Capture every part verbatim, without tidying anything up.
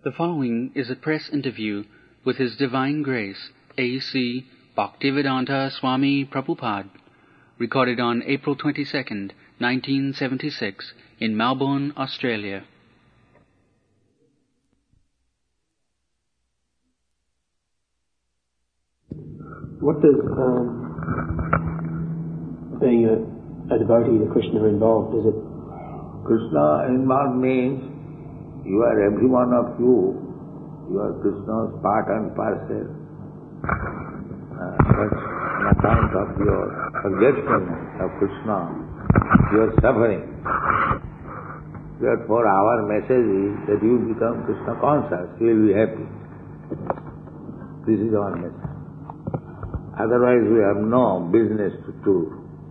The following is a press interview with His Divine Grace, A C Bhaktivedanta Swami Prabhupada, recorded on April twenty-second, nineteen seventy-six, in Melbourne, Australia. What does um, being a, a devotee to Krishna involve? Does it? Krishna involved means you are every one of you. You are Krishna's part and parcel. Uh, but on account of your forgetfulness of Krishna, you are suffering. Therefore, our message is that you become Krishna conscious. You will be happy. This is our message. Otherwise, we have no business to do.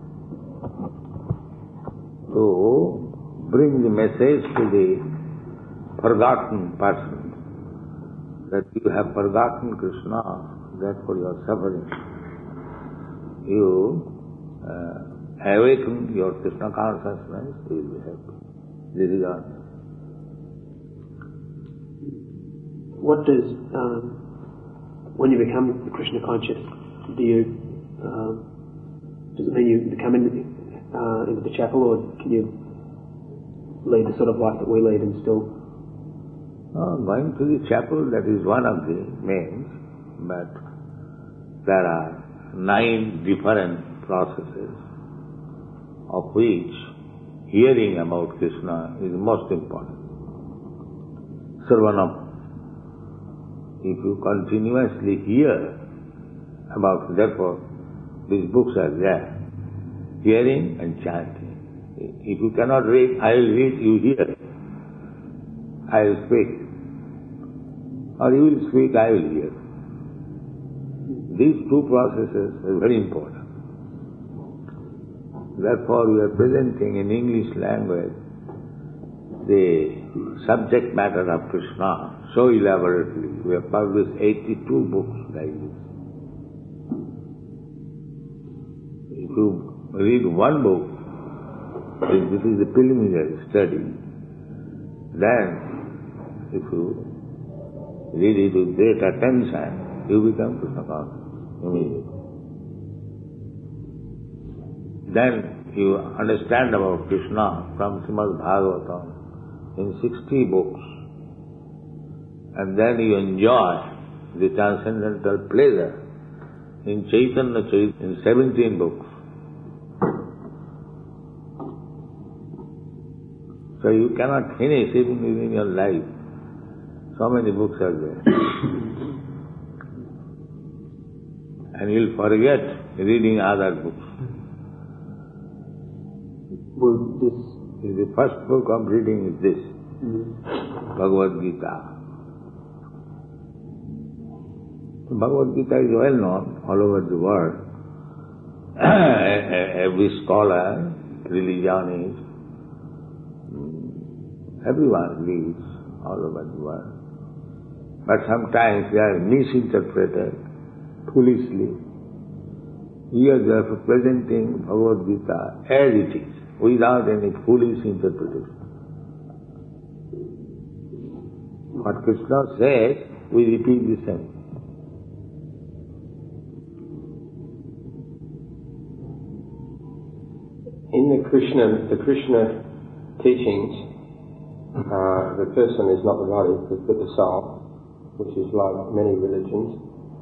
To bring the message to the forgotten person, that you have forgotten Krishna, therefore you are suffering. You uh, awaken your Krishna consciousness, you will be happy. This is our message. What does, um, when you become Krishna conscious, do you, um, does it mean you become in, uh, into the chapel, or can you lead the sort of life that we lead and still? Oh, going to the chapel, that is one of the means, but there are nine different processes, of which hearing about Krishna is most important. Sarvanam. If you continuously hear about, therefore, these books are there, hearing and chanting. If you cannot read, I will read, you hear. I will speak. Or you will speak, I will hear. These two processes are very important. Therefore, we are presenting in English language the subject matter of Krishna so elaborately. We have published eighty-two books like this. If you read one book, this is the preliminary study, then if you read it with great attention, you become Krishna conscious immediately. Then you understand about Krishna from Srimad Bhagavatam in sixty books, and then you enjoy the transcendental pleasure in Chaitanya Charitamrita in seventeen books. So you cannot finish even within your life. So many books are there. And you'll forget reading other books. Well, this... The first book of reading is this, Mm-hmm. Bhagavad Gita. Bhagavad Gita is well known all over the world. Every scholar, religionist, everyone reads all over the world. But sometimes they are misinterpreted foolishly. Here they are presenting Bhagavad Gita as it is, without any foolish interpretation. What Krishna says, we repeat the same. In the Krishna, the Krishna teachings, uh, the person is not the body, but the soul, which is like many religions.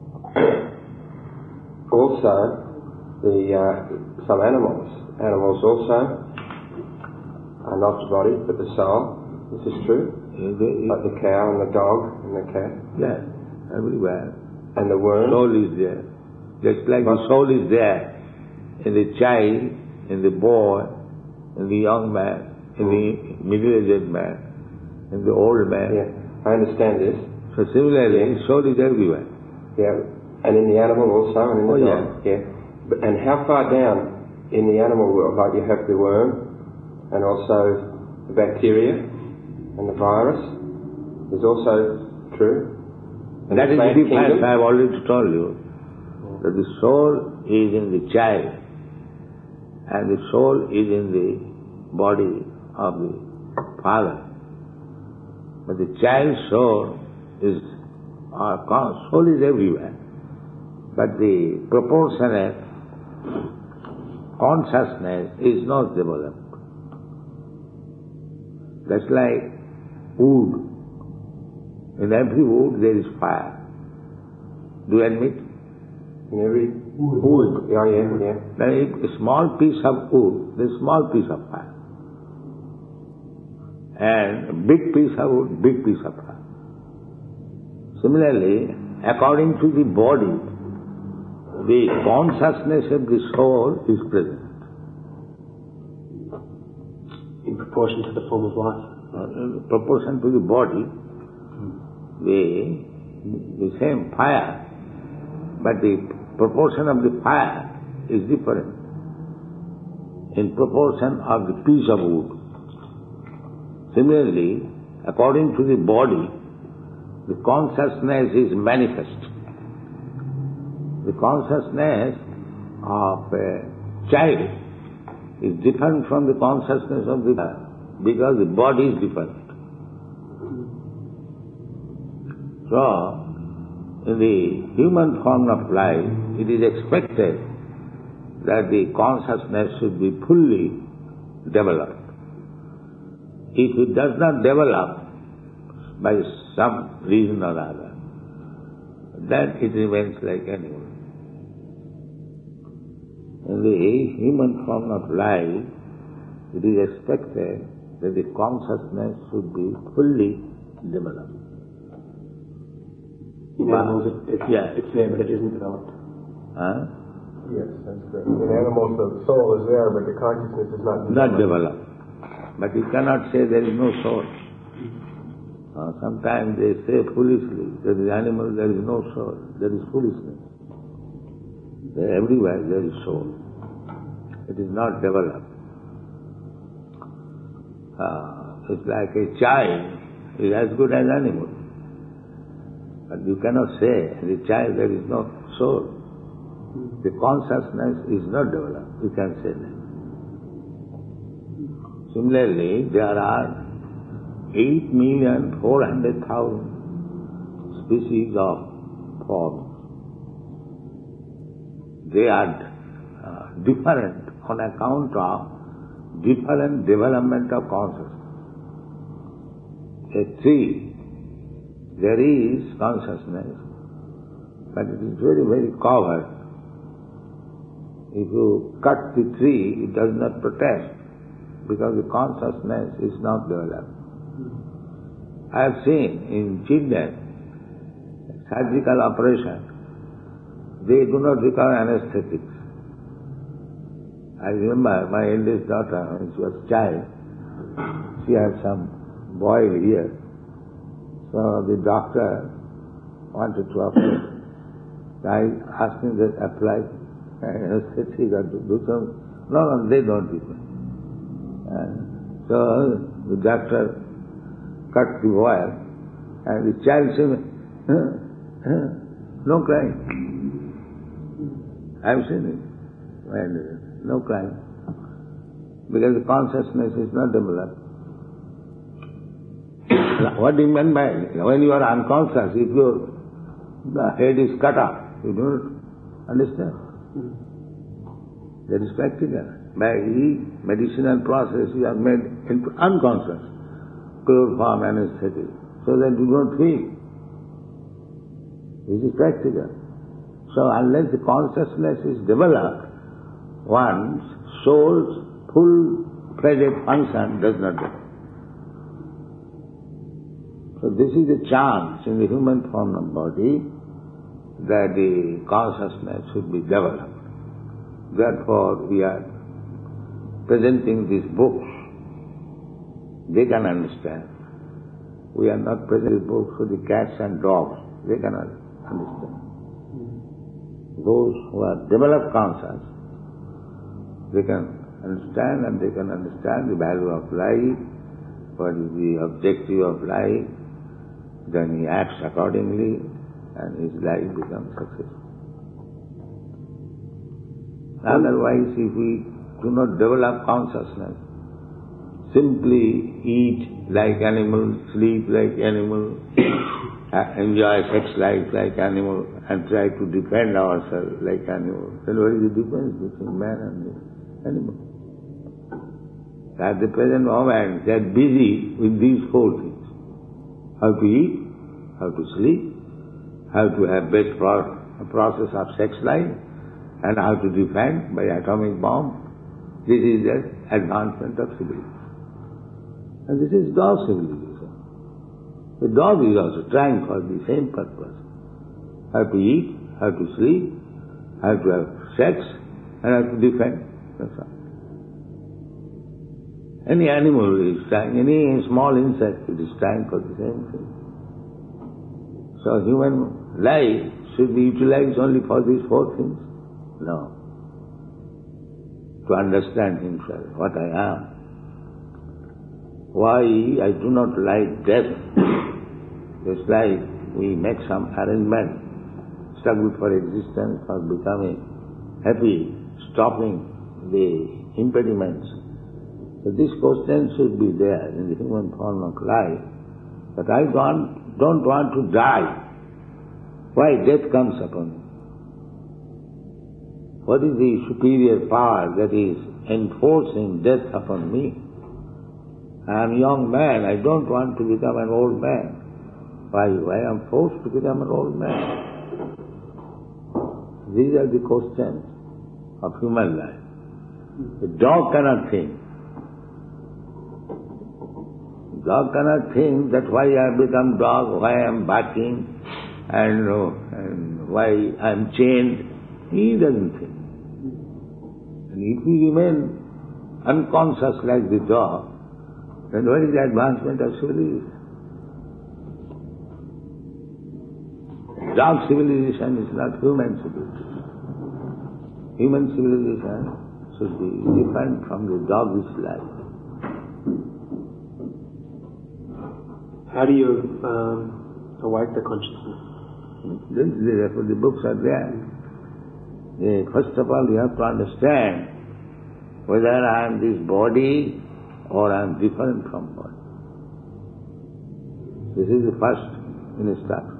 Also, the uh, some animals, animals also are not the body, but the soul. This is true. Is it, is like the cow and the dog and the cat. Yes, everywhere. And the worm. Soul is there. Just like but the soul is there in the child, in the boy, in the young man, in the middle-aged man, in the old man. Yeah, I understand this. So similarly, yeah. soul is everywhere. Yeah, and in the animal also, and in the oh, dog. Yeah. yeah. But, and how far down in the animal world, like you have the worm, and also the bacteria, and the virus, is also true. And that is the difference I have already told you, yeah. that the soul is in the child, and the soul is in the body of the father. But the child soul is, our soul is everywhere. But the proportionate consciousness is not developed. That's like wood. In every wood there is fire. Do you admit? In every wood. wood. Yeah, yeah, yeah. Like a small piece of wood, there's a small piece of fire. And a big piece of wood, big piece of fire. Similarly, according to the body, the consciousness of the soul is present. In proportion to the form of life? Uh, in proportion to the body, the, the same fire, but the proportion of the fire is different in proportion of the piece of wood. Similarly, according to the body, the consciousness is manifest. The consciousness of a child is different from the consciousness of the child because the body is different. So, in the human form of life, it is expected that the consciousness should be fully developed. If it does not develop by some reason or other, then it remains like animal. In the human form of life, it is expected that the consciousness should be fully developed. In animals, it, it's, yeah. it's there, but it isn't developed. Huh? Yes, that's correct. In animals, the soul is there, but the consciousness is not developed. Not developed. But you cannot say there is no soul. Uh, sometimes they say foolishly, there is animal, there is no soul. There is foolishness. There, everywhere there is soul. It is not developed. Uh, it's like a child is as good as animal. But you cannot say, the child there is no soul. The consciousness is not developed. You can say that. Similarly, there are eight million four hundred thousand species of forms. They are uh, different on account of different development of consciousness. A tree, there is consciousness, but it is very, very covered. If you cut the tree, it does not protect, because the consciousness is not developed. I have seen in children, surgical operation, they do not require anesthetics. I remember my eldest daughter, when she was a child, she had some boil here. So the doctor wanted to operate. I asked him to apply anesthetic or to do some. No, no, they don't do that. And so the doctor cut the wire, and the child said, huh, huh, no crying. I've seen it. And no crying. Because the consciousness is not developed. What do you mean by when you are unconscious, if your the head is cut off, you don't understand. That is practical. By medicinal process you are made into unconscious, chloroform anesthetic, so that you don't feel. This is practical. So unless the consciousness is developed, one's soul's full-fledged function does not develop. So this is the chance in the human form of body that the consciousness should be developed. Therefore we are presenting these books. They can understand. We are not presenting books for the cats and dogs. They cannot understand. Those who are developed conscious, they can understand, and they can understand the value of life, what is the objective of life, then he acts accordingly and his life becomes successful. Otherwise, if we do not develop consciousness, simply eat like animal, sleep like animal, enjoy sex life like animal, and try to defend ourselves like animal, then what is the difference between man and the animal? At the present moment, they are busy with these four things. How to eat, how to sleep, how to have best pro- process of sex life, and how to defend by atomic bomb. This is the advancement of civilization. And this is dog civilization. The dog is also trying for the same purpose. How to eat, how to sleep, how to have sex, and how to defend. That's all. Any animal is trying, any small insect is trying for the same thing. So human life should be utilized only for these four things? No. To understand himself, what I am. Why I do not like death. Just like we make some arrangement, struggle for existence, for becoming happy, stopping the impediments. So this question should be there in the human form of life, that I don't, don't want to die. Why death comes upon me? What is the superior power that is enforcing death upon me? I am a young man, I don't want to become an old man. Why? Why I am forced to become an old man? These are the questions of human life. The dog cannot think. The dog cannot think that why I have become dog, why I am barking, and, uh, and why I am chained. He doesn't think. And if we remain unconscious like the dog, then what is the advancement of civilization? Dog civilization is not human civilization. Human civilization should be different from the dog's life. How do you um, awake the consciousness? Therefore the books are there. Uh, first of all, you have to understand whether I am this body or I am different from body. This is the first instruction.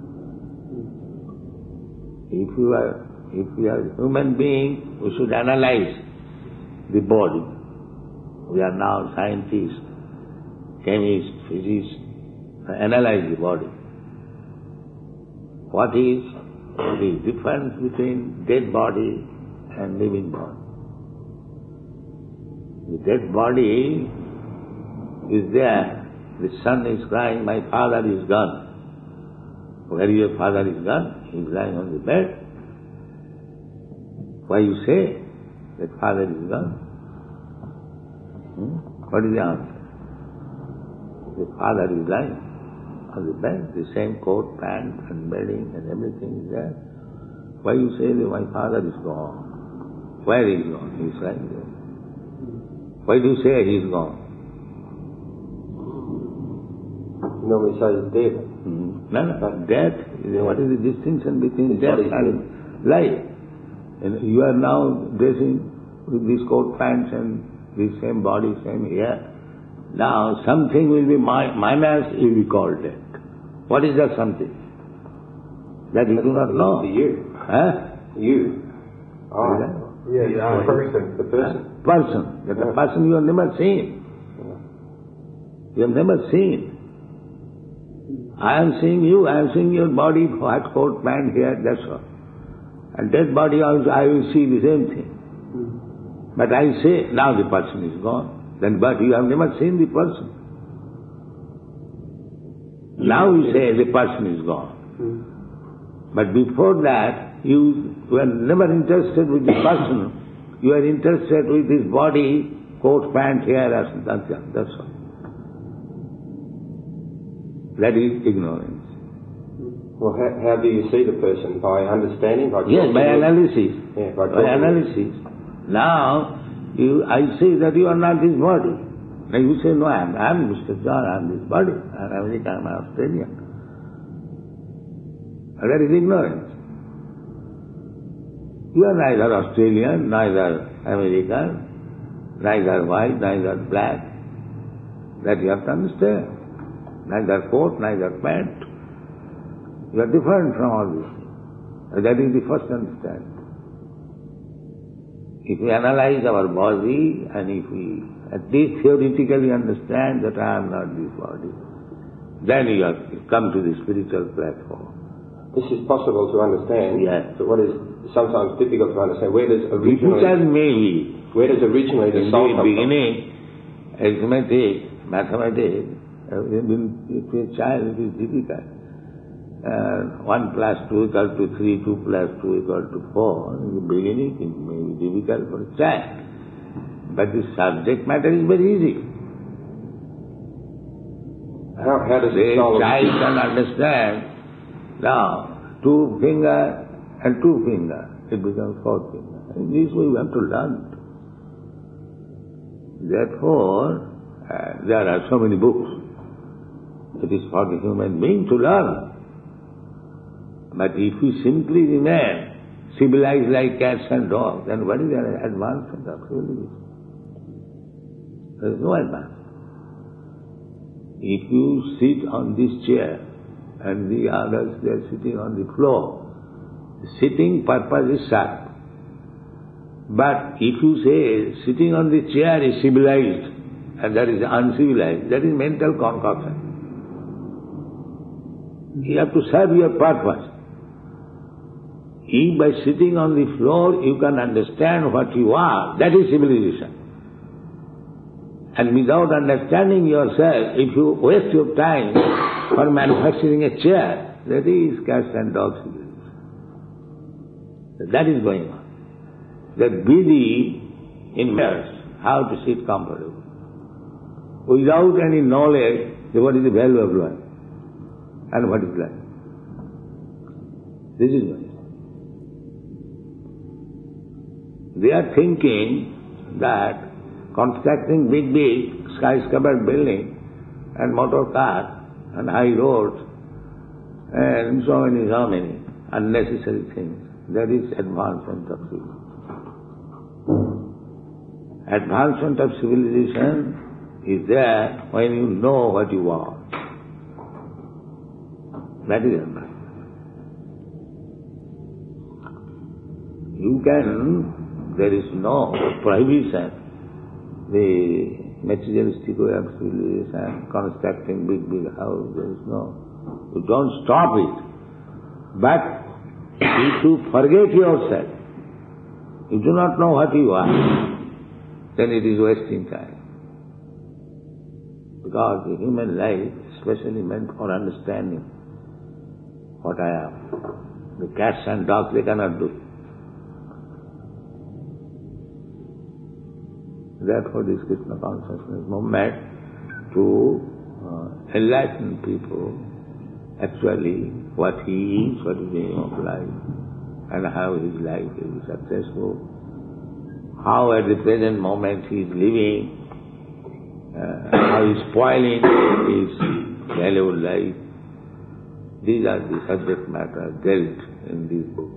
If you are, if you are a human being, we should analyze the body. We are now scientists, chemists, physicists, analyze the body. What is the difference between dead body and living body? The dead body is there. The son is crying, my father is gone. Where your father is gone? He is lying on the bed. Why you say that father is gone? Hmm? What is the answer? The father is lying on the bed, the same coat, pants and bedding and everything is there. Why you say that my father is gone? Where is he gone? He is lying there. Why do you say he is gone? Normally say he's dead. Mm-hmm. No, no, death. What is the distinction between death and life? And you are now dressing with these coat pants and the same body, same hair. Now something will be my, minus, it will be called death. What is that something? That you do not know. You. Huh? You. Oh. Yeah, yeah, the person. The person. Person. That the person you have never seen. You have never seen. I am seeing you, I am seeing your body, white coat, pant, hair, that's all. And dead body also, I will see the same thing. Mm. But I say, now the person is gone. Then, but you have never seen the person. Mm. Now you say the person is gone. Mm. But before that, you were never interested with the person. You are interested with his body, coat, pant, hair, that's all. That is ignorance. Well, how, how do you see the person? By understanding? By yes, by analysis. Yeah, by, by analysis. Now, you, I say that you are not this body. Now you say, no, I am, I am Mister John, I am this body. I am American, I am Australian. And that is ignorance. You are neither Australian, neither American, neither white, neither black. That you have to understand. Neither coat, neither pant. You are different from all this. That is the first understanding. If we analyze our body and if we at least theoretically understand that I am not this body, then you have come to the spiritual platform. This is possible to understand, yes. But what is sometimes difficult to understand, where does originally... Difficult maybe. Where does originally the in soul the come beginning, from? Arithmetic, mathematics, to a child it is difficult. Uh, one plus two equal to three, two plus two equal to four. In the beginning it may be difficult for a child. But the subject matter is very easy. How, how does the soul... The child can understand, now, two finger and two finger, it becomes four finger. In this way we have to learn. Therefore, uh, there are so many books. It is for the human being to learn. But if we simply remain civilized like cats and dogs, then what is the advancement of civilization? There is no advancement. If you sit on this chair and the others they are sitting on the floor, the sitting purpose is served. But if you say sitting on the chair is civilized and that is uncivilized, that is mental concoction. You have to serve your purpose. If by sitting on the floor you can understand what you are, that is civilization. And without understanding yourself, if you waste your time for manufacturing a chair, that is cats and dogs civilization. That is going on. That busy in matters how to sit comfortably. Without any knowledge, what is the value of life? And what is life? This is going on. They are thinking that constructing big, big skyscraper building and motor cars and high roads and so many, so many unnecessary things, that is advancement of civilization. Advancement of civilization is there when you know what you are. That is advancement. You can, there is no prohibition, the materialistic way of civilization, constructing big, big house, there is no, you don't stop it. But if you forget yourself, you do not know what you are, then it is wasting time. Because the human life is specially meant for understanding what I am. The cats and dogs, they cannot do it. Therefore, this Krishna consciousness movement to uh, enlighten people actually what he is, what is the aim of life, and how his life is successful, how at the present moment he is living, uh, how he is spoiling his valuable life. These are the subject matter dealt in these books.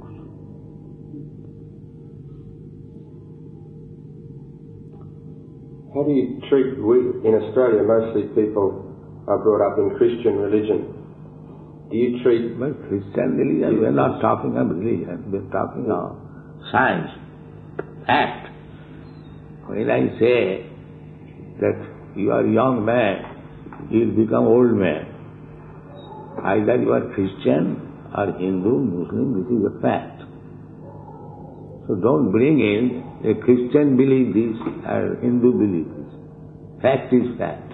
How do you treat, we, in Australia, mostly people are brought up in Christian religion. Do you treat... Well, Christian religion, we are not talking of religion, we are talking of science, fact. When I say that you are a young man, you will become old man. Either you are Christian or Hindu, Muslim, this is a fact. So don't bring in a Christian belief this or Hindu belief this. Fact is fact.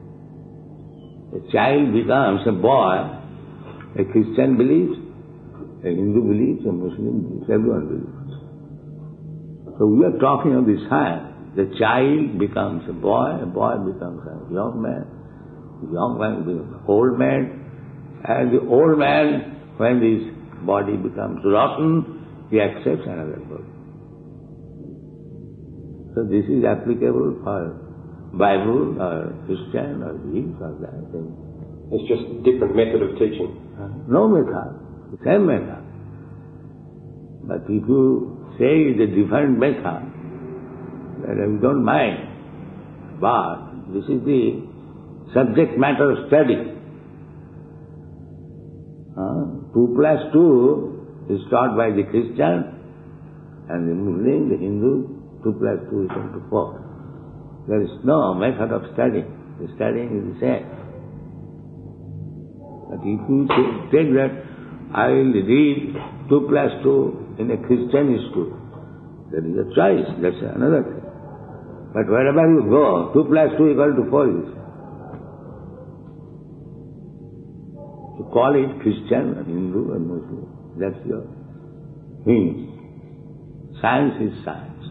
A child becomes a boy, a Christian believes, a Hindu believes, a Muslim believes, everyone believes. So we are talking of the science. The child becomes a boy, a boy becomes a young man, the young man becomes an old man, and the old man, when his body becomes rotten, he accepts another body. So this is applicable for Bible or Christian or this or that. It's just a different method of teaching. No method, the same method. But if you say it's a different method, then we don't mind. But this is the subject matter of study. Uh, two plus two is taught by the Christian and the Muslim, the Hindu, two plus two is equal to four. There is no method of studying. The studying is the same. But if you take that, I will read two plus two in a Christian school, that is a choice, that's another thing. But wherever you go, two plus two equal to four is. You call it Christian or Hindu or Muslim, that's your thing. Science is science.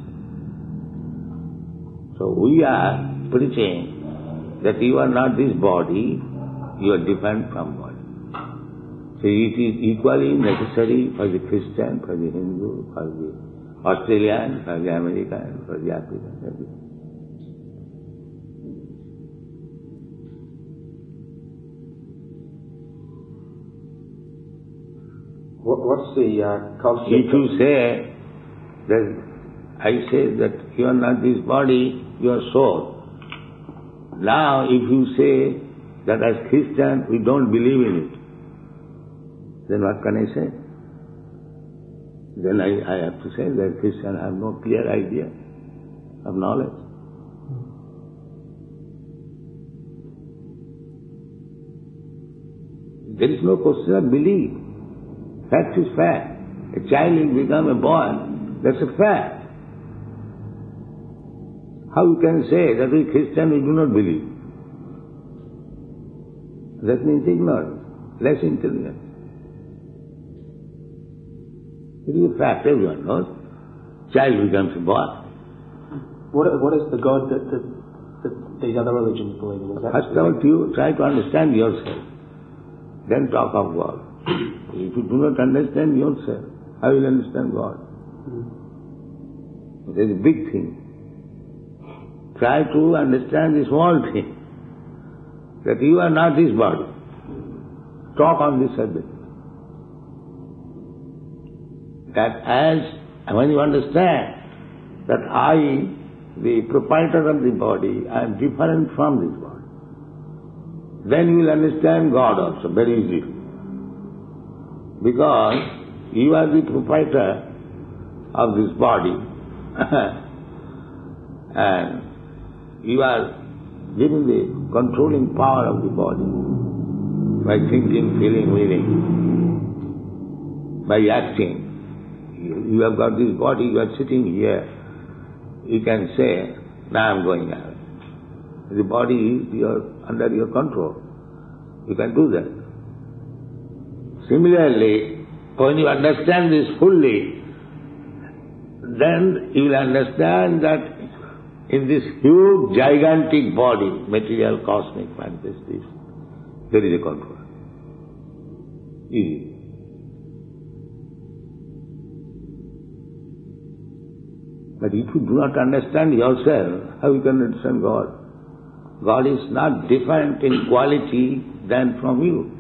So we are preaching that you are not this body, you are different from body. So it is equally necessary for the Christian, for the Hindu, for the Australian, for the American, for the African, everything. What, what's the uh, concept? If you say that, I say that you are not this body, you are soul. Now if you say that as Christian we don't believe in it, then what can I say? Then I, I have to say that Christians have no clear idea of knowledge. There is no question of belief. Fact is fact. A child will become a boy, that's a fact. How you can say that we Christian we do not believe? That means ignorance, less intelligence. It is a fact, everyone knows. Child becomes a boy. What, what is the God that, that, that these other religions believe in? Is that First of all, you try to understand yourself, then talk of God. If you do not understand yourself, how will you understand God? Mm. It is a big thing. Try to understand this small thing, that you are not this body. Talk on this subject. That as, when you understand that I, the proprietor of the body, I am different from this body, then you will understand God also very easily. Because you are the proprietor of this body and you are given the controlling power of the body by thinking, feeling, willing, by acting. You have got this body, you are sitting here, you can say, now I am going out. The body is your, under your control. You can do that. Similarly, when you understand this fully, then you will understand that in this huge, gigantic body, material, cosmic manifestation, there is a control. Easy. But if you do not understand yourself, how you can understand God? God is not different in quality than from you.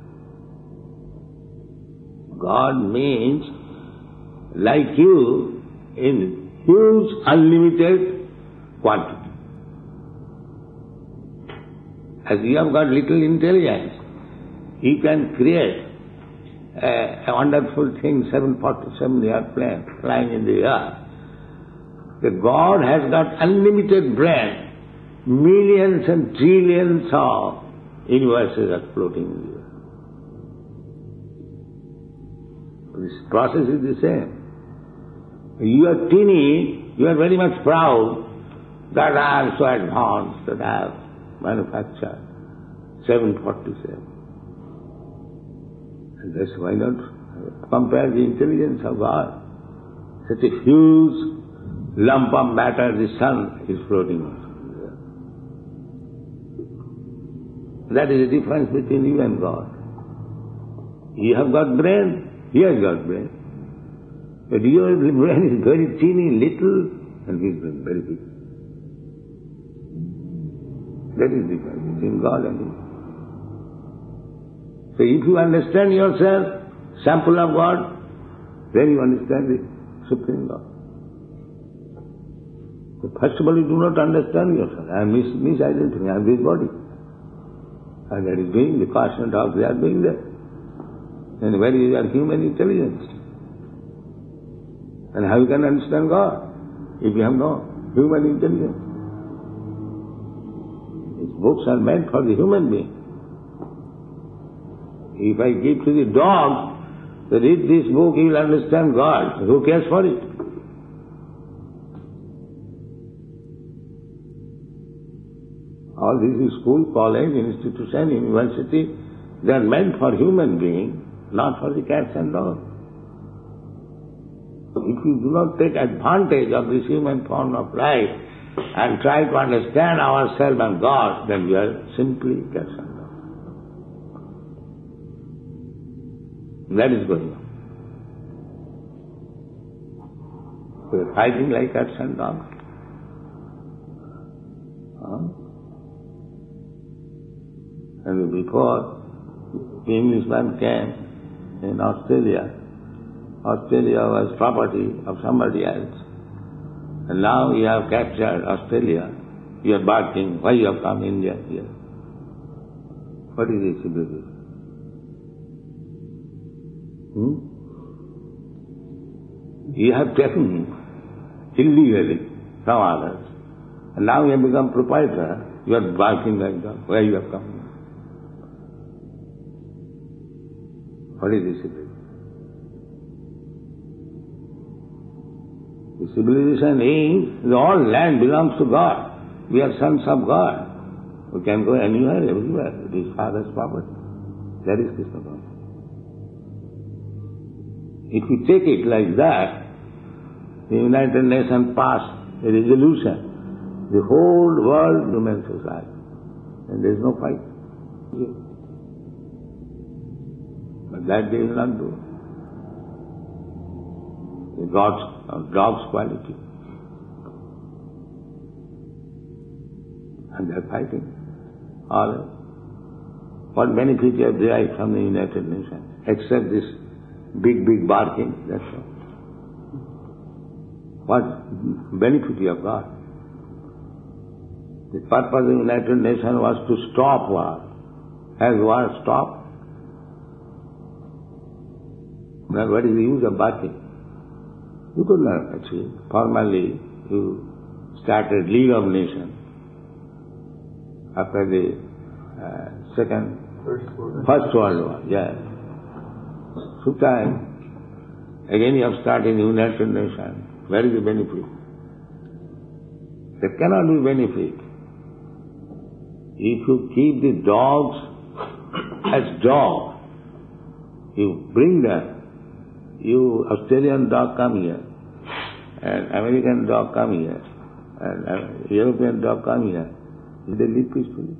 God means like you in huge, unlimited quantity. As you have got little intelligence, you can create a, a wonderful thing, seven forty-seven airplane flying in the air. The God has got unlimited brain, millions and trillions of universes are floating in the air. This process is the same. You are teeny, you are very much proud that I am so advanced, that I have manufactured seven forty-seven. And that's why not compare the intelligence of God. Such a huge lump of matter, the sun is floating on. That is the difference between you and God. You have got brain, he has got brain. But your brain is very teeny, little, and his brain very big. That is the difference between God and you. So if you understand yourself, sample of God, then you understand the Supreme God. So first of all, you do not understand yourself. I am mis- misidentified, I am this body. And that is doing, the caution dogs, they are doing that. And where is your human intelligence? And how you can understand God if you have no human intelligence? These books are meant for the human being. If I give to the dog, to read this book, he will understand God. Who cares for it? All this is school, college, institution, university, they are meant for human beings, not for the cats and dogs. If you do not take advantage of this human form of life and try to understand ourselves and God, then we are simply cats and dogs. That is going on. We are fighting like cats and dogs. Huh? And before the Englishman came in Australia, Australia was property of somebody else. And now you have captured Australia, you are barking, why you have come India here? What is this civilization? Hmm? You have taken illegally from others. And now you have become proprietor, you are barking like that, where you have come? What is this civilization? The civilization is, the all land belongs to God. We are sons of God. We can go anywhere, everywhere. It is Father's property. That is Krishna consciousness. If you take it like that, the United Nations passed a resolution, the whole world human society, and there is no fight. But that they will not do. God's, uh, God's quality. And they are fighting. All what benefit you have derived from the United Nations, except this big, big barking, that's all. What benefit you have got? The purpose of the United Nations was to stop war. Has war stopped? Then what is the use of barking? You could not achieve. Formally, you started League of Nations after the uh, second, First World, First World War. Yeah. Sometime again you have started United Nations. Where is the benefit? There cannot be benefit. If you keep the dogs as dogs, you bring them. You Australian dog come here, and American dog come here, and uh, European dog come here. Will they live peacefully?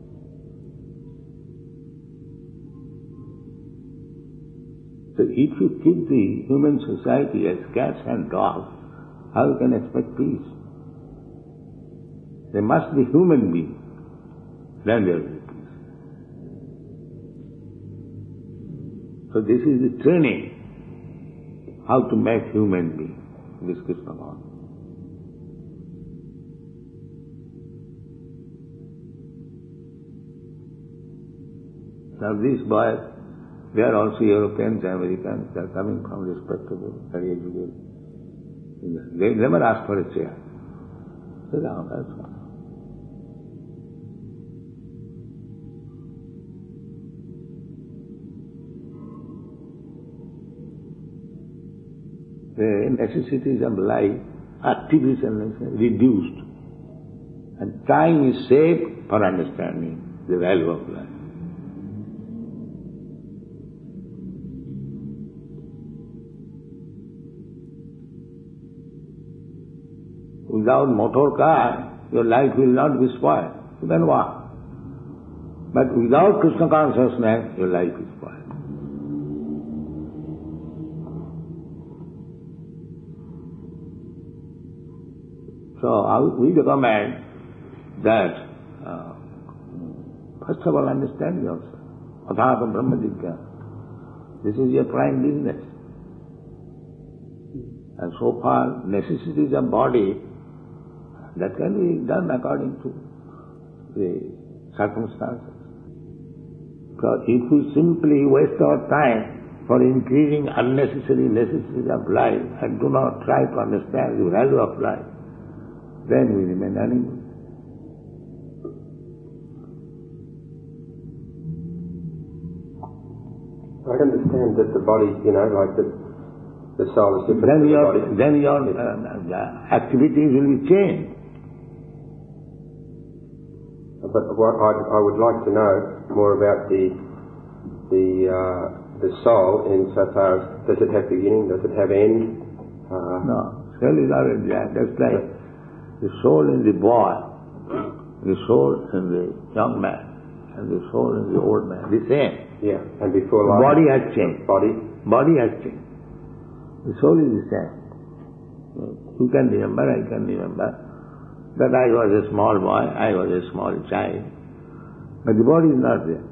So if you keep the human society as cats and dogs, how you can expect peace? They must be human beings, then there will be peace. So this is the training. How to make human being, this Krishna consciousness. Now these boys, they are also Europeans, Americans, they are coming from respectable, very educated. They never ask for a chair. Sit down, that's all. The necessities of life, artificial necessities, reduced. And time is saved for understanding the value of life. Without motor car, your life will not be spoiled. You can walk. But without Krishna consciousness, your life is spoiled. So we recommend that, uh, first of all, understand yourself. Adhata Brahma Jigya. This is your prime business. And so far, necessities of body, that can be done according to the circumstances. Because if we simply waste our time for increasing unnecessary necessities of life and do not try to understand the value of life, then we remain animals. I understand that the body, you know, like the, the soul is different then from your, the body. Then your uh, activities will be changed. But what I, I would like to know more about the the uh, the soul insofar as does it have beginning, does it have end? Uh, no, soul is already there. Just like the soul in the boy, the soul in the young man, and the soul in the old man, the same. Yeah, and before the life, body has changed. Body, body has changed. The soul is the same. You can remember, I can remember that I was a small boy, I was a small child, but the body is not there.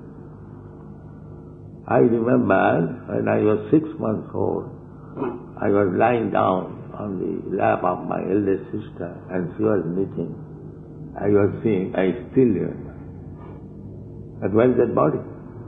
I remember when I was six months old, I was lying down on the lap of my eldest sister and she was knitting. I was seeing, I still remember. But where is that body?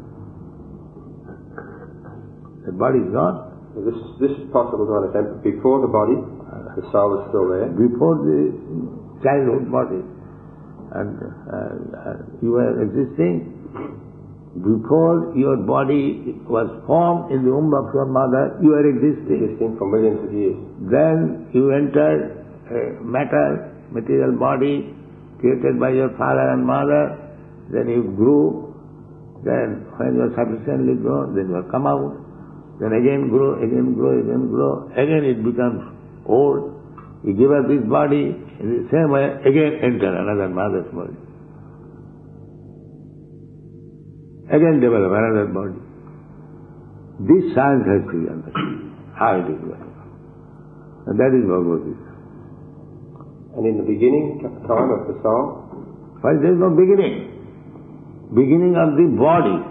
The body is gone. This, this is possible to understand. Before the body, the soul is still there. Before the childhood body, and uh, uh, you were existing. Before your body was formed in the womb of your mother, you were existing. Existing for millions of years. Then you entered a matter, material body, created by your father and mother. Then you grew. Then when you are sufficiently grown, then you have come out. Then again grow, again grow, again grow. Again it becomes old. You give up this body, in the same way, again enter another mother's body. Again develop another body. This science has to be understood, how it is going on. And that is Bhagavad Gita. And in the beginning, time of the soul? Well, there is no beginning. Beginning of the body.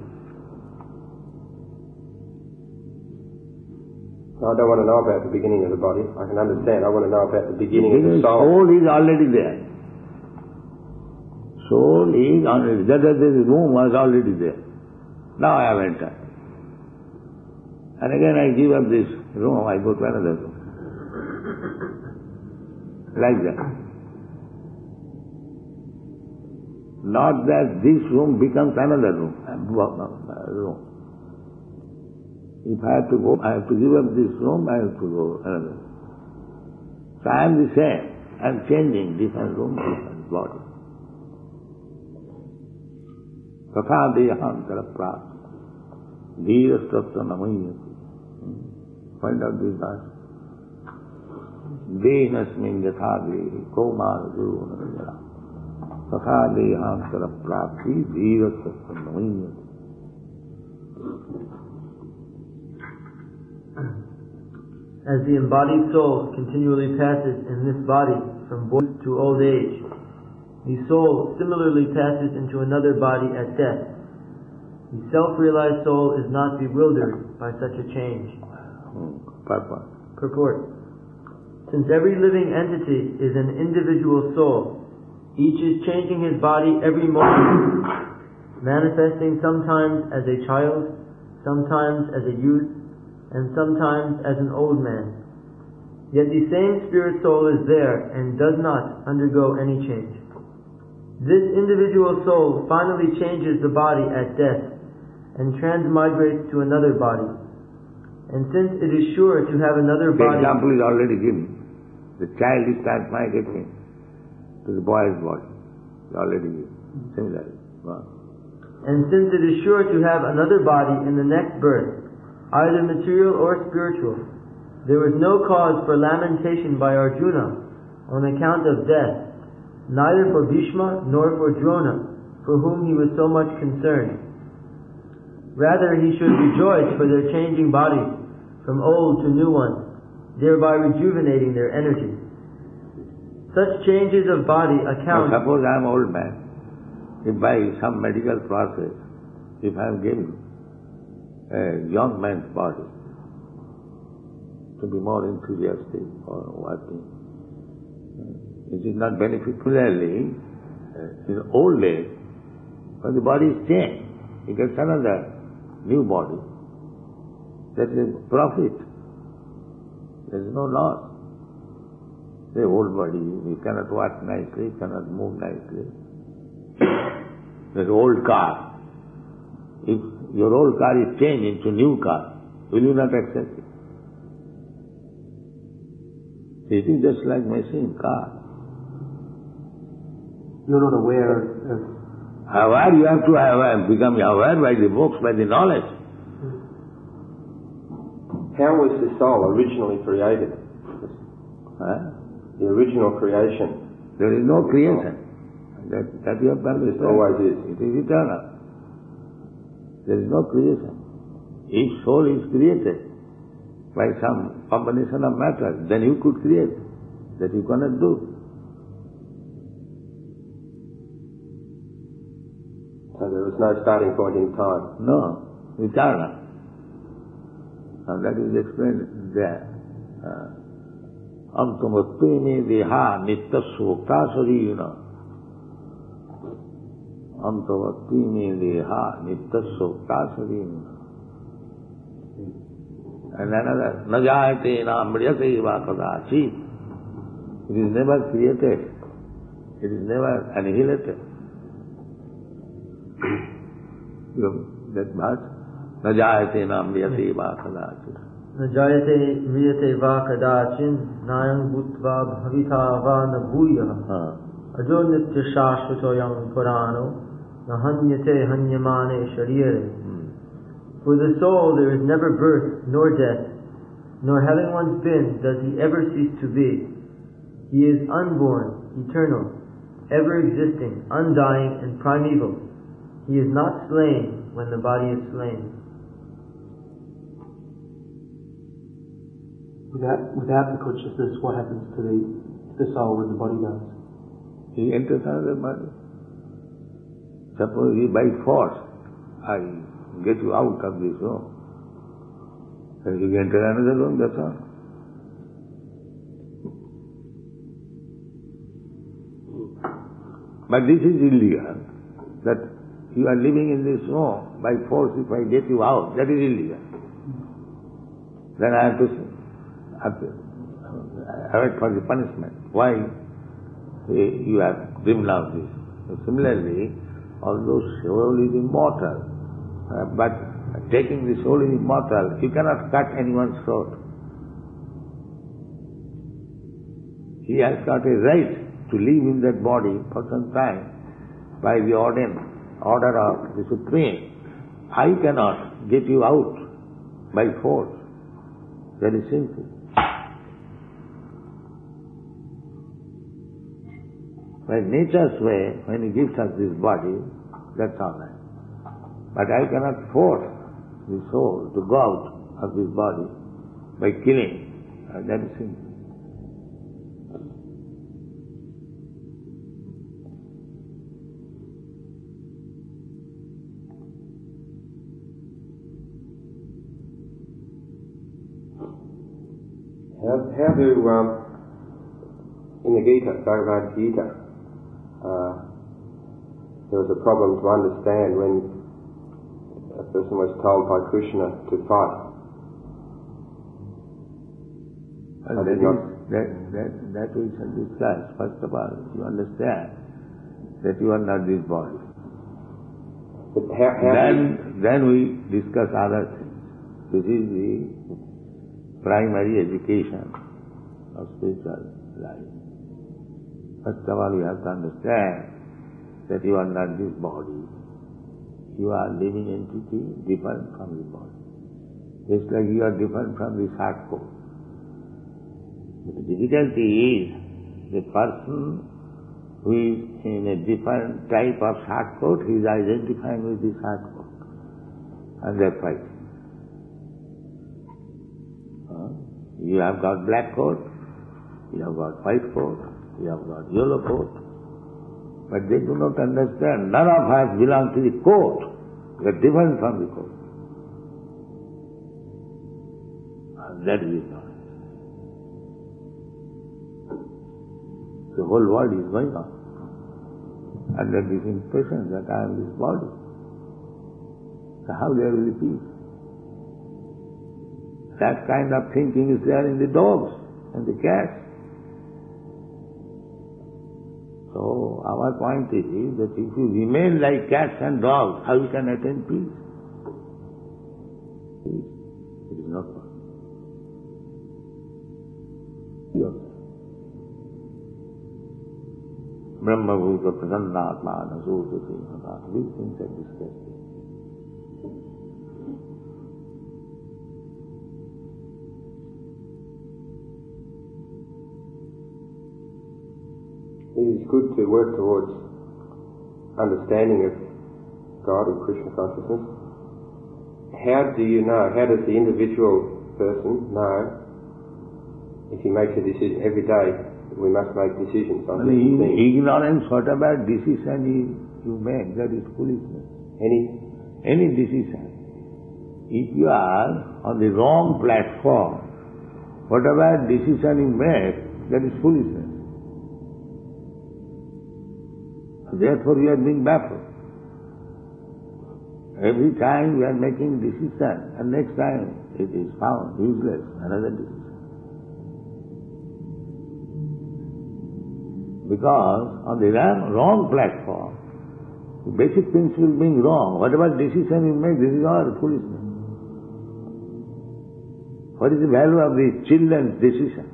I don't want to know about the beginning of the body. I can understand. I want to know about the beginning the of the soul. Soul is already there. Soul is already there. That the room was already there. Now I have entered. And again I give up this room, I go to another room. Like that. Not that this room becomes another room. room. If I have to go, I have to give up this room, I have to go another. So I am the same. I am changing different room, different body. Tatha dehantara prapta dhirastatta namayati. Find out this verse. Dehnasmin yatha dehi kaumara duruna jara. Tatha dehantara prapti dhirastatta namayati. As the embodied soul continually passes in this body from boyhood to old age, the soul similarly passes into another body at death. The self-realized soul is not bewildered by such a change. Purport. Purport. Since every living entity is an individual soul, each is changing his body every moment, manifesting sometimes as a child, sometimes as a youth, and sometimes as an old man. Yet the same spirit soul is there and does not undergo any change. This individual soul finally changes the body at death and transmigrates to another body. And since it is sure to have another the body... The example is already given. The child is transmigrating to the boy's body. It's already given. Similarly. Wow. And since it is sure to have another body in the next birth, either material or spiritual, there was no cause for lamentation by Arjuna on account of death, neither for Bhishma nor for Drona, for whom he was so much concerned. Rather, he should rejoice for their changing bodies from old to new ones, thereby rejuvenating their energy. Such changes of body account... Now, suppose I am an old man. If by some medical process, if I am given a young man's body to be more enthusiastic or working, it is not beneficial. Clearly, in old age, when the body is changed, he gets another new body. That is profit. There is no loss. The old body, you cannot walk nicely, cannot move nicely. That old car. If your old car is changed into new car, will you not accept it? It is just like machine, car. You're not aware of... Aware, you have to have, become aware by the books, by the knowledge. How was the soul originally created? Huh? The original creation. There is no creation. That, that you have to understand. It always is. It is eternal. There is no creation. Each soul is created by some combination of matter. Then you could create. That you cannot do. So there was no starting point in time? No. Eternal. Now that is explained there. Uh, Antamatti me deha nitta sukta sarina. Antamatti me deha nitta sukta sarina. And another, najayate na mriyate va kadachi. It is never created. It is never annihilated. You know, that verse. Najayate na mriyate va kadachi. Najayate mriyate va kadachin nayam bhutva bhavita va nabhuya ajo nitya shashvatoyam purano nahanyate hanyamane sharire. For the soul there is never birth nor death, nor having once been does he ever cease to be. He is unborn, eternal, ever existing, undying and primeval. He is not slain when the body is slain. Without, without the consciousness, what happens to the, to the soul when the body goes? He enters another body. Suppose he by force, I get you out of this room. Then you enter another room, that's all. But this is illegal. That you are living in this room, by force if I get you out, that is illegal. Then I have to have to have it for the punishment. Why you have driven out this? So similarly, although soul is immortal, uh, but taking the soul is immortal, you cannot cut anyone's throat. He has got a right to live in that body for some time by the order, order of the Supreme. I cannot get you out by force. Very simple. By nature's way, when he gives us this body, that's all right. But I cannot force the soul to go out of this body by killing. Uh, that is simple. How, how do, um, in the Gita, Bhagavad Gita, uh, there was a problem to understand when a person was told by Krishna to fight. Well, that, is, that, that, that we shall discuss. First of all, you understand that you are not this body. But how, how then, then we discuss other things. This is the primary education of spiritual life. First of all, you have to understand that you are not this body. You are a living entity different from the body. Just like you are different from the short coat. But the difficulty is the person who is in a different type of short coat, he is identifying with the short coat. And they are fighting. You have got black coat, you have got white coat, you have got yellow coat. But they do not understand. None of us belong to the coat. We are different from the coat. And that is ignorance. The whole world is going on under this impression that I am this body. So how there will be peace? That kind of thinking is there in the dogs and the cats. So our point is that if you remain like cats and dogs, how you can attain peace? It is not possible. Brahma Bhuta Prasannatma Nasota Singha. These things are discussed. It is good to work towards understanding of God and Krishna consciousness. How do you know, how does the individual person know if he makes a decision every day that we must make decisions on Well, different things? ignorance, whatever decision you, you make, that is foolishness. Any? Any decision. If you are on the wrong platform, whatever decision you make, that is foolishness. Therefore you are being baffled. Every time we are making decision, and next time it is found useless, another decision. Because on the wrong, wrong platform, the basic principle being wrong, whatever decision you make, this is all foolishness. What is the value of the children's decision?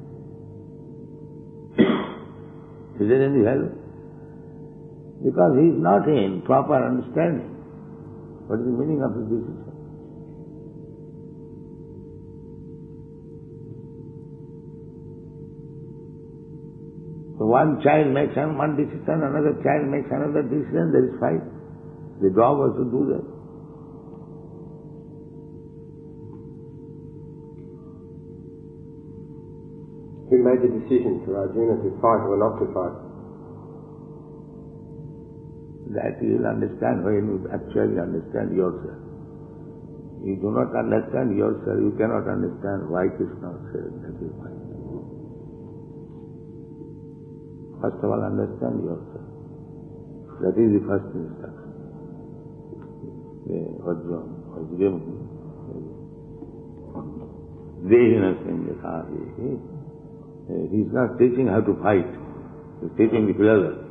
Is there any value? Because he is not in proper understanding. What is the meaning of his decision? So one child makes one decision, another child makes another decision, there is fight. The dog also do that. Who made the decision for Arjuna to fight or not to fight? That you will understand when you actually understand yourself. You do not understand yourself, you cannot understand why Krishna said that is why. First of all, understand yourself. That is the first instruction. Arjuna, Arjuna, Dehina Sindhya. He is not teaching how to fight, he is teaching the philosophy.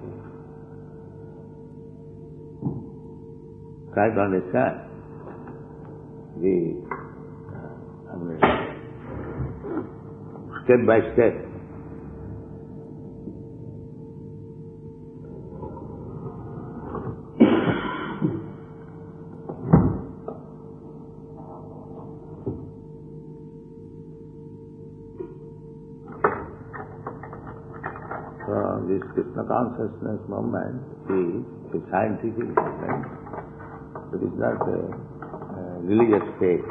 Try to understand the I mean, step by step. So this Krishna consciousness movement is a scientific movement. It is not a, a religious faith.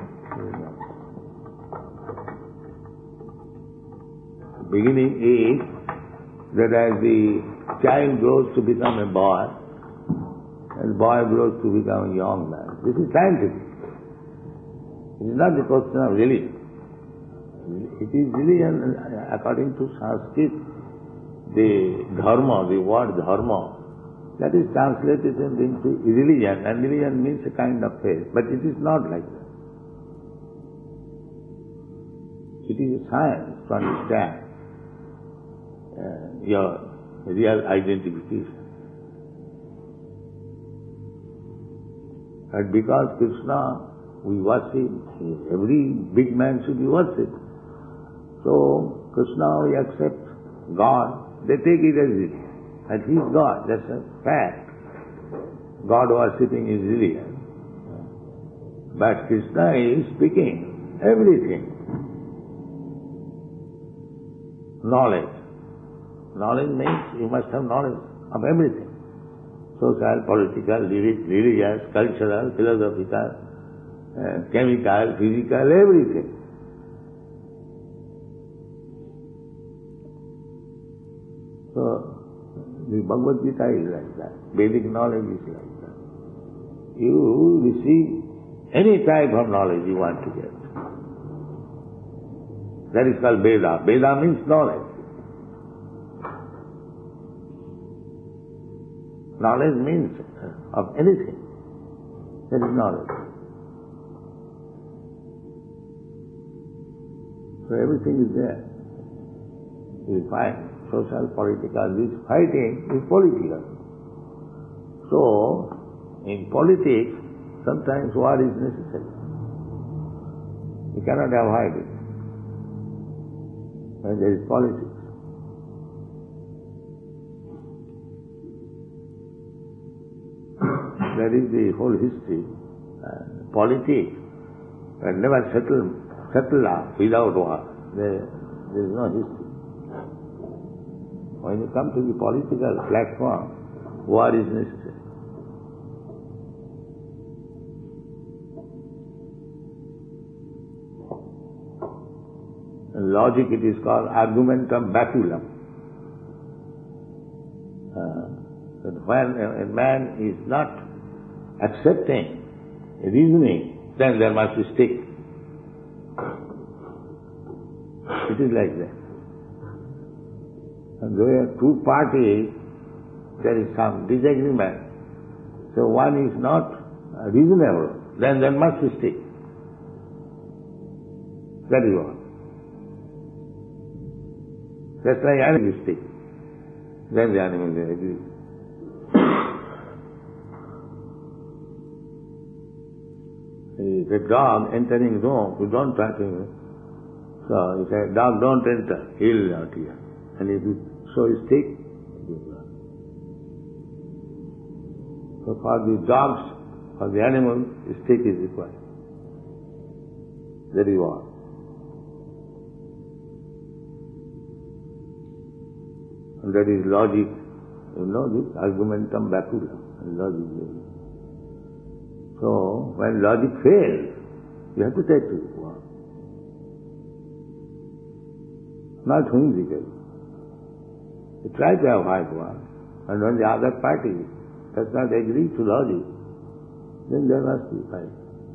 The beginning is that as the child grows to become a boy, and the boy grows to become a young man. This is scientific. It is not the question of religion. It is religion according to Sanskrit, the dharma, the word dharma, that is translated into religion, and religion means a kind of faith, but it is not like that. It is a science to understand uh, your real identification. And because Krishna, we worship, every big man should be worshipped. So Krishna, we accept God, they take it as religion. And he is God, that's a fact. God worshipping is religion. But Krishna is speaking everything. Knowledge. Knowledge means you must have knowledge of everything. Social, political, religious, cultural, philosophical, uh, chemical, physical, everything. So, the Bhagavad Gita is like that. Vedic knowledge is like that. You receive any type of knowledge you want to get. That is called Veda. Veda means knowledge. Knowledge means of anything. That is knowledge. So everything is there. You find social, political, this fighting is political. So, in politics, sometimes war is necessary. You cannot avoid it when there is politics. That is the whole history. Uh, politics can never settle, settle up without war. There, there is no history. When you come to the political platform, war is necessary. In logic it is called argumentum baculum. Uh, that when a, a man is not accepting reasoning, then there must be stick. It is like that. And there are two parties, there is some disagreement. So one is not reasonable, then there must be stick. That is all. Just like animal stick. Then the animal will agree. The dog entering room, you don't touch him. So you say, dog don't enter, he will not hear. And if you show a stick, so for the dogs, for the animals, a stick is required. That is all. And that is logic. You know this argumentum baculum. Logic. So when logic fails, you have to take to war. Not whimsical. You try to avoid war. And when the other party does not agree to logic, then there must be fight.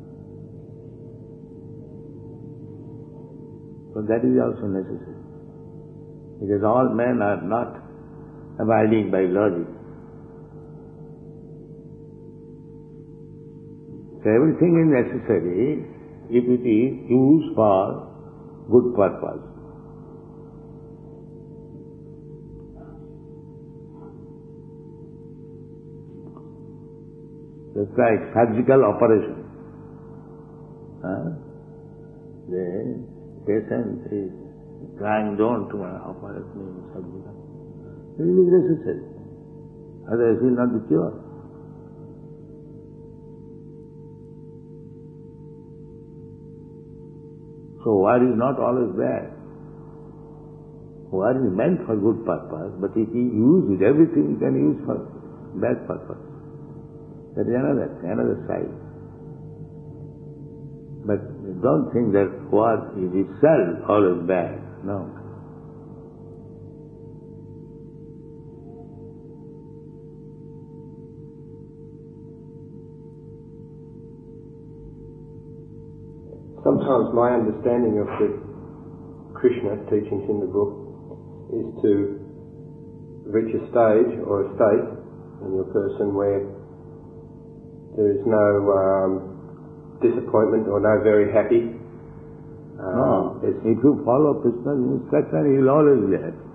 So that is also necessary. Because all men are not abiding by logic. So everything is necessary if it is used for good purpose. It's like surgical operation. Huh? The patient is crying, don't operate me surgical. It is necessary. Otherwise he will not be cured. So war is not always bad. War is meant for good purpose, but if he uses everything, he can use for bad purpose. That is another, another side. But don't think that war is itself always bad. No. Sometimes my understanding of the Krishna teachings in the book is to reach a stage or a state in your person where there is no um, disappointment or no very happy. Um, no, if you follow Krishna's instruction, you will always be happy.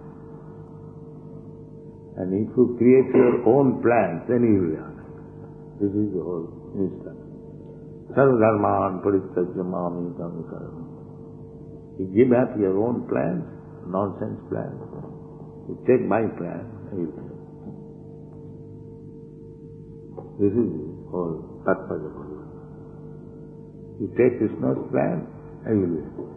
And if you create your own plans, then you will be happy. This is the whole instruction. Sarva dharman parittajya mami tam sarvam. You give up your own plans, nonsense plans. You take my plan, and you will be happy. This is the whole purpose of it. You take Krishna's plan, and you will be happy.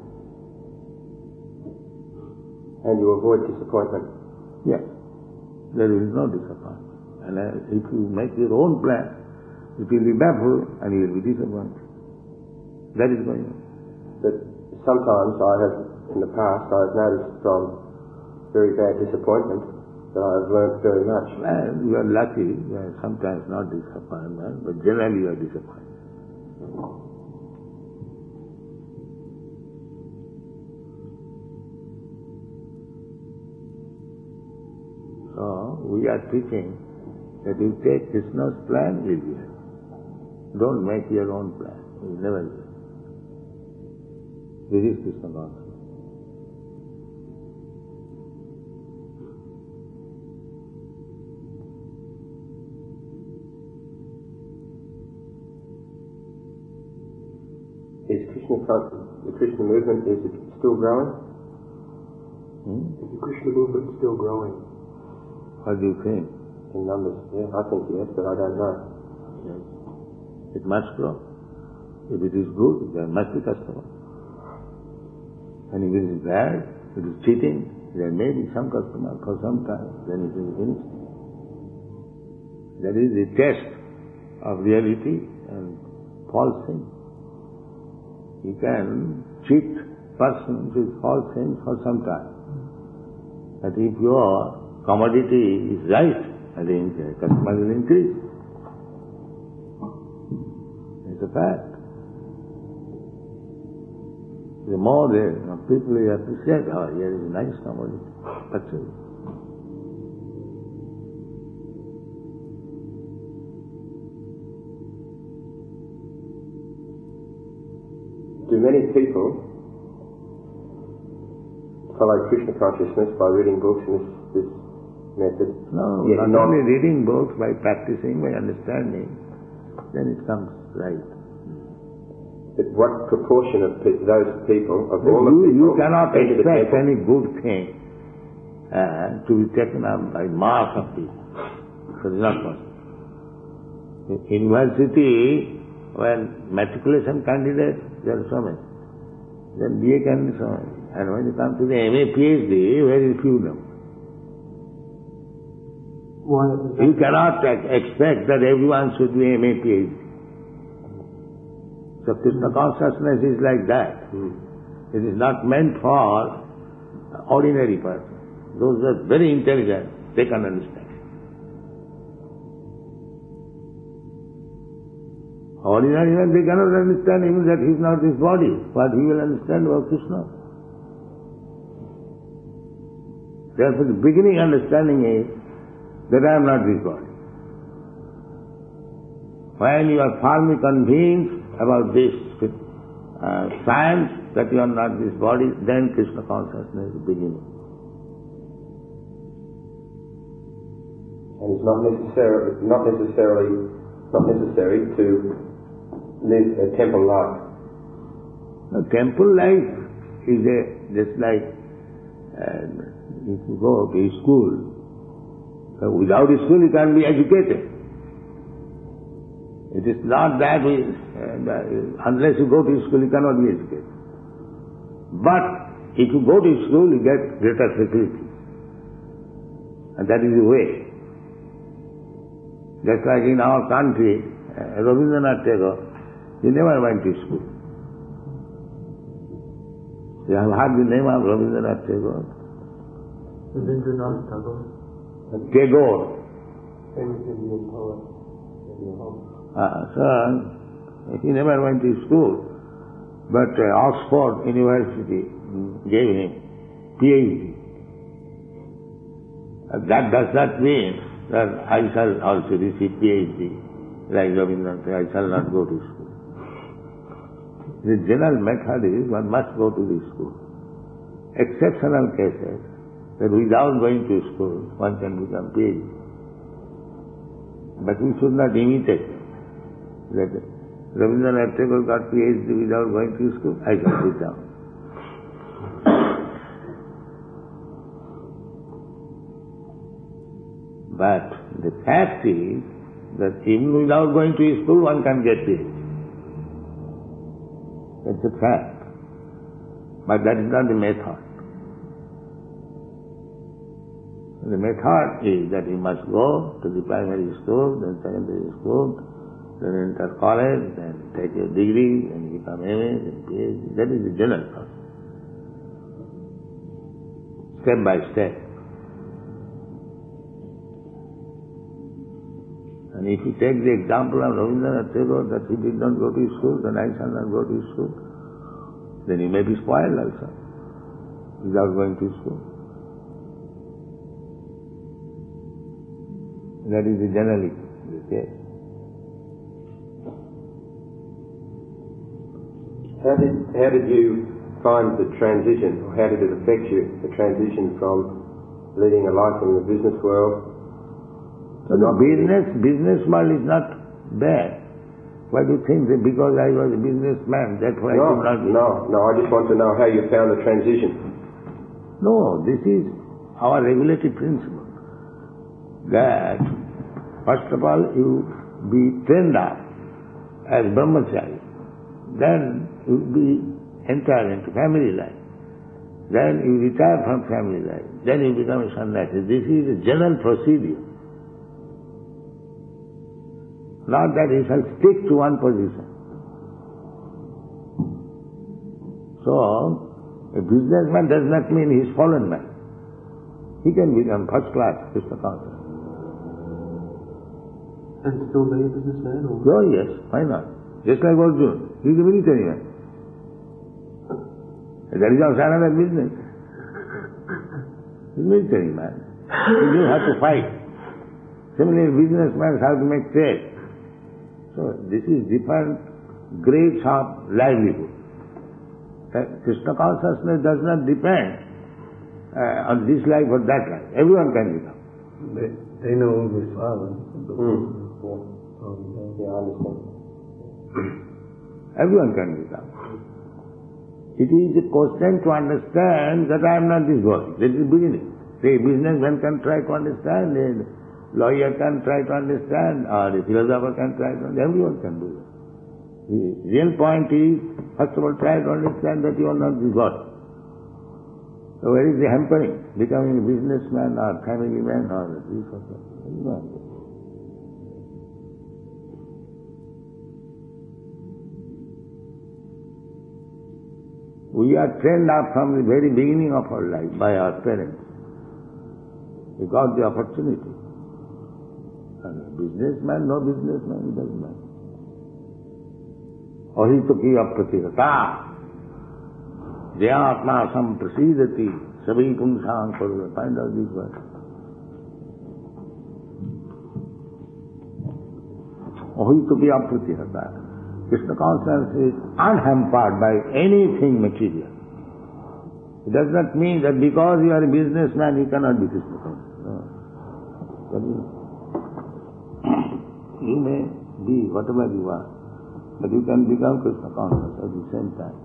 And you avoid disappointment. Yes. There is no disappointment. And uh, if you make your own plan, it will be baffled and you will be disappointed. That is going on. But sometimes I have, in the past, I have noticed from very bad disappointment that I have learnt very much. Well, you are lucky, you are sometimes not disappointment, but generally you are disappointed. So, we are teaching that you take Krishna's plan, you will be happy. Don't make your own plan. You will never do. This is Krishna consciousness. Is Krishna consciousness, the Krishna movement, is it still growing? Hmm? Is the Krishna movement still growing? What do you think? In numbers? Yeah, I think yes, but I don't know. Yes. It must grow. If it is good, there must be customers. And if it is bad, it is cheating, there may be some customer for some time, then it is finished. That is the test of reality and false things. You can cheat persons with false things for some time. But if your commodity is right, then the customer will increase. It's a fact. The more the you know, people will appreciate, oh, here is a nice commodity. That's it. Do many people follow Krishna consciousness by reading books in this, this method? No, Yet not not only reading books, by practicing, by understanding, then it comes right. But what proportion of pe- those people, of all the You, people, you cannot enter the expect temple? any good thing uh, to be taken up by mass of people. That is not possible. In university, when matriculation candidates, there are so many. Then B A candidates, so many. And when you come to the M A, PhD, very few of them. Why? You cannot ex- expect that everyone should be M A, PhD. So Krishna consciousness is like that. Hmm. It is not meant for ordinary person. Those are very intelligent, they can understand. Ordinary man, they cannot understand even that he is not this body. But he will understand about Krishna. Therefore the beginning understanding is that I am not this body. When you are firmly convinced about this uh, science, that you are not this body, then Krishna consciousness is beginning. And it's not necessarily, not necessarily, not necessary to live a temple life. Now, temple life is a, just like uh, if you go to school. So without school you can't be educated. It is not that we, uh, unless you go to school you cannot be educated. But if you go to school you get greater facilities. And that is the way. Just like in our country, uh, Rabindranath Tagore, he never went to school. You have heard the name of Rabindranath Tagore? Rabindranath Tagore. Tagore. Famous Indian poet. Uh, so, he never went to school, but uh, Oxford University gave him PhD. Uh, that does not mean that I shall also receive PhD, like Rabindranath, I shall not go to school. The general method is one must go to the school. Exceptional cases, that without going to school, one can become PhD. But we should not imitate that Rabindranath Tagore got PhD without going to school, I can sit down. But the fact is that even without going to school one can get PhD. That's a fact. But that is not the method. The method is that you must go to the primary school, then secondary school, then enter college, then take your degree, and become M A, then PhD. That is the general process. Step by step. And if you take the example of Rabindranath Tagore, that he did not go to school, then I shall not go to school, then he may be spoiled also, without going to school. That is the generally the case. How did how did you find the transition, or how did it affect you, the transition from leading a life in the business world? So the business, business world is not bad. Why do you think that because I was a businessman, that's why no, I could not be? No, no, I just want to know how you found the transition. No, this is our regulatory principle. That, first of all, you be trained up as brahmachari. Then you be entered into family life. Then you retire from family life. Then you become a sannyasi. This is a general procedure. Not that he shall stick to one position. So, a businessman does not mean he is fallen man. He can become first class Krishna conscious. And still be a businessman? Or? Oh yes, why not? Just like Arjuna, he is a military man. That is also another business. He is a military man. He doesn't have to fight. Similarly, businessmen have to make trade. So this is different grades of livelihood. Krishna consciousness does not depend uh, on this life or that life. Everyone can become. They, they know English silence. Mm. Yeah, I understand. Everyone can become. It is a question to understand that I am not this body. That is the beginning. Say, a businessman can try to understand, a lawyer can try to understand, or a philosopher can try to understand. Everyone can do it. The real point is, first of all, try to understand that you are not this body. So where is the hampering? Becoming a businessman or family man or this or that. We are trained up from the very beginning of our life by our parents. We got the opportunity. And a businessman, no businessman, it doesn't matter. Ahito ki apratigata. Jayatma samprasidati. Sabi pumsang parula. Find out this word. Ahito ki apratigata. Krishna consciousness is unhampered by anything material. It does not mean that because you are a businessman, you cannot be Krishna conscious. No. You may be whatever you are, but you can become Krishna conscious at the same time.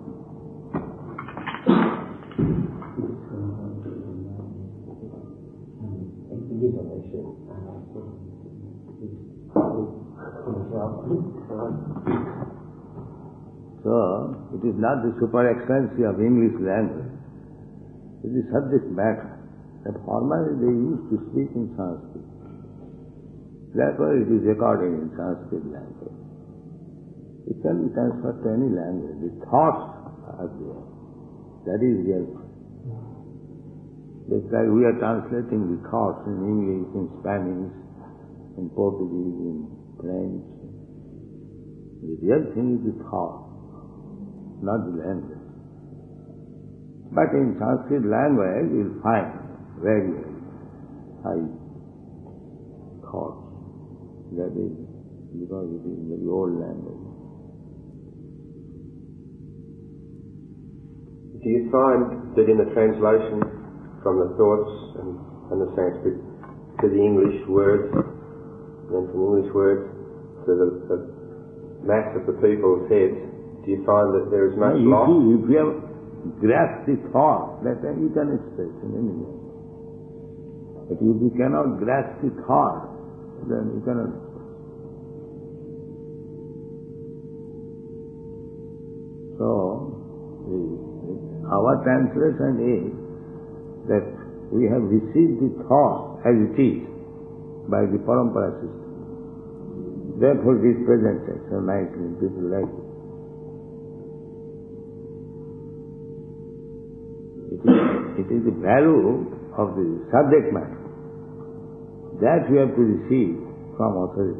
So, it is not the super excellency of English language. It is subject matter. That formerly they used to speak in Sanskrit. Therefore it is recorded in Sanskrit language. It can be transferred to any language. The thoughts are there. That is real. Just like we are translating the thoughts in English, in Spanish, in Portuguese, in French. The real thing is the thought, not the language. But in Sanskrit language, you will find very, very high thoughts. That is because it is the old language. Do you find that in the translation from the thoughts and, and the Sanskrit to the English words, and then from English words to the, the mass of the people's heads, do you find that there is much if loss? You, if you have grasped the thought, that you can express in any way. But if you cannot grasp the thought, then you cannot express. So, the, our translation is that we have received the thought as it is by the parampara system. Therefore it is presented so nicely, people like it. It is, it is the value of the subject matter that we have to receive from authority.